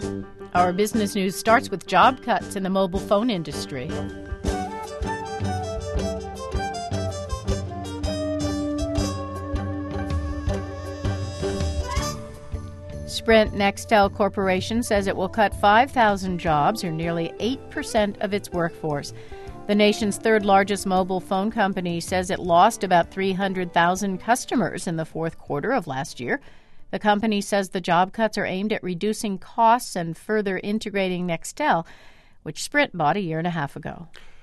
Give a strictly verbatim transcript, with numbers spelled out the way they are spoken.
Our business news starts with job cuts in the mobile phone industry. Sprint Nextel Corporation says it will cut five thousand jobs, or nearly eight percent of its workforce. The nation's third-largest mobile phone company says it lost about three hundred thousand customers in the fourth quarter of last year. The company says the job cuts are aimed at reducing costs and further integrating Nextel, which Sprint bought a year and a half ago.